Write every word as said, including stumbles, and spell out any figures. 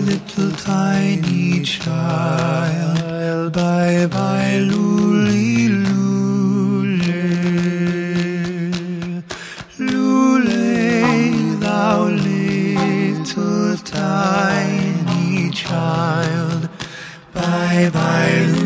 little tiny child. Bye bye, Lule, Lule. Lule, thou little tiny child. Bye bye, Lule.